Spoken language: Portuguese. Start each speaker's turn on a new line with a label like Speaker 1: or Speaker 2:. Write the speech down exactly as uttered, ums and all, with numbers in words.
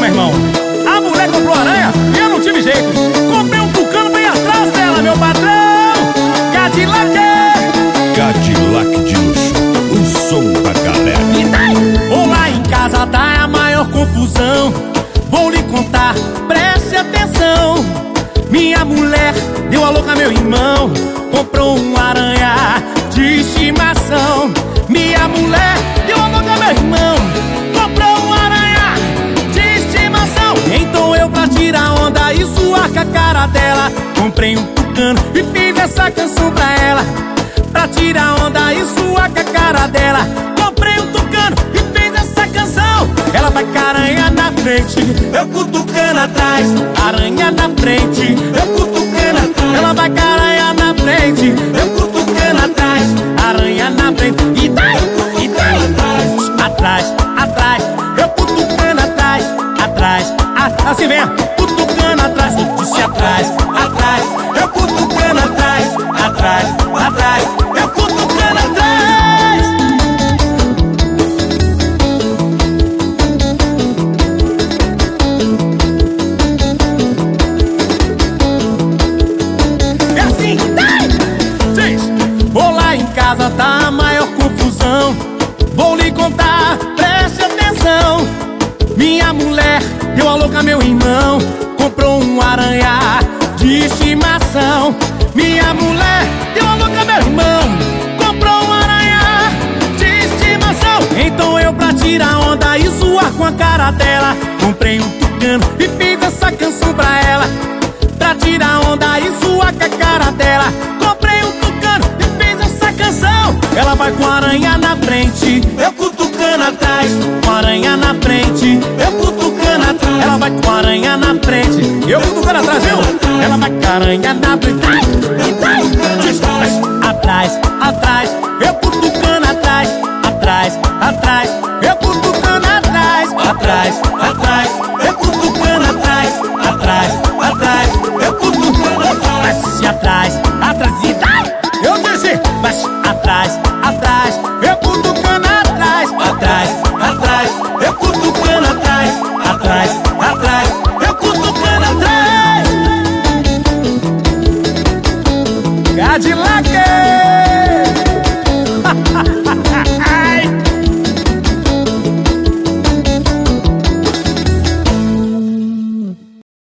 Speaker 1: meu irmão. A mulher comprou aranha e eu não tive jeito. Comprei um tucano bem atrás dela, meu patrão. Cadillac.
Speaker 2: Cadillac de luxo, o som da galera.
Speaker 1: E daí? Ou lá em casa tá a maior confusão. Vou lhe contar, preste atenção. Minha mulher deu a louca, meu irmão. Comprou um aranha de estimação. Minha mulher deu a louca, meu irmão. Comprou um aranha de estimação. Então eu, pra tirar onda e suar com a cara dela, comprei um tucano e fiz essa canção pra ela. Pra tirar onda e suar com a cara dela, comprei um tucano e fiz essa canção. Ela vai com a aranha na frente, eu com o tucano atrás. Aranha na frente, eu com o tucano atrás. Ela vai com a aranha na frente, eu com o tucano atrás. Aranha na frente, e daí, e daí, atrás, atrás, eu com o tucano atrás. Atrás, atrás, assim vem, cutucando atrás, eu disse atrás, atrás, eu cutucando atrás. Atrás, atrás, eu cutucando atrás. É assim, diz. Vou lá em casa, tá a maior confusão. Vou lhe contar, preste atenção. Minha mulher deu a louca, meu irmão. Comprou um aranha de estimação. Minha mulher deu a louca, meu irmão. Comprou um aranha de estimação. Então eu, pra tirar onda e zoar com a cara dela, comprei um tucano e fiz essa canção pra ela. Pra tirar onda e zoar com a cara dela, comprei um tucano e fiz essa canção. Ela vai com a aranha na frente, eu com o tucano atrás. Com a aranha na frente, eu com o tucano atrás. Ela vai com a aranha na frente, eu com o tucano atrás, viu? Ela vai com a aranha na frente, atrás, atrás, eu com o tucano atrás. Atrás, atrás, eu com o tucano atrás. Atrás, atrás, eu com o tucano atrás. Atrás, atrás, eu com o tucano atrás. Se atrás, atrás, e daí? Eu disse, mas atrás, atrás, eu com o tucano atrás. Atrás, atrás, eu com o tucano atrás. Atrás, atrás, eu com o tucano atrás. Cadillac.